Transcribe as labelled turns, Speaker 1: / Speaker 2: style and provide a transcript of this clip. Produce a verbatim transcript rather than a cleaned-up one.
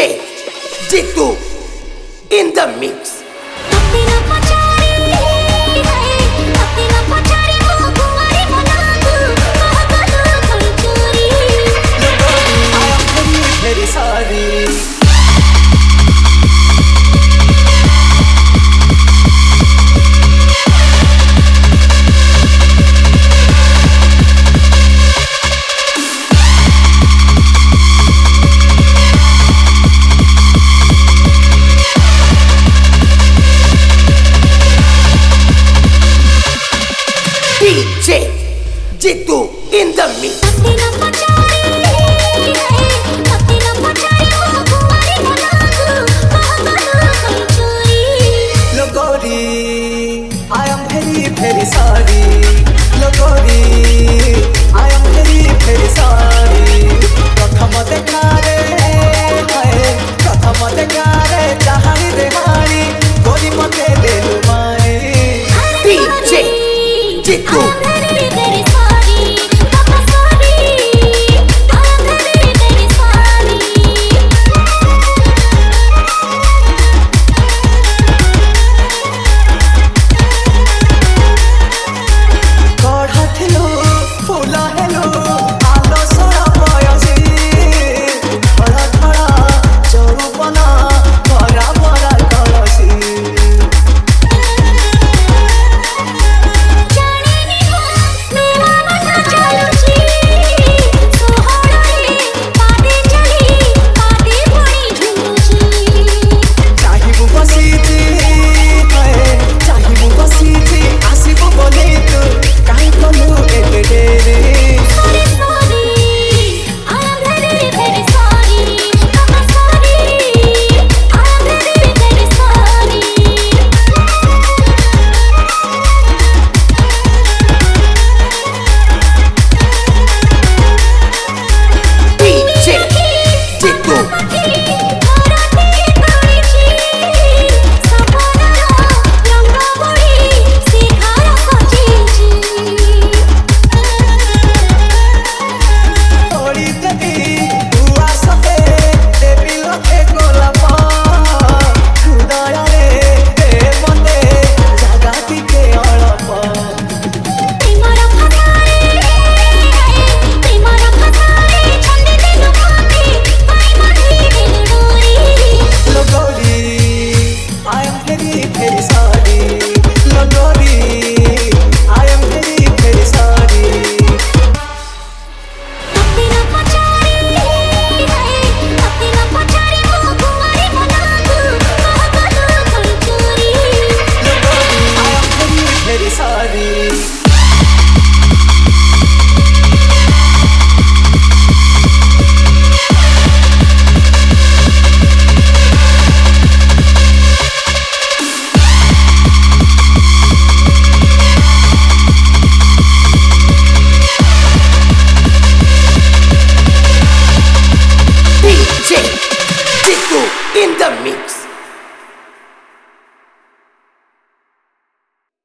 Speaker 1: J Jitu in the mix.
Speaker 2: Very sorry.
Speaker 1: D J Jitu in the mix.
Speaker 2: Logori, I am very very sorry. Logori, I am very very sorry. प्रथम देखारे हाय प्रथम देखारे चाहनी देहानी गोरी मते देलु माई.
Speaker 1: D J Jitu.
Speaker 2: Sorry.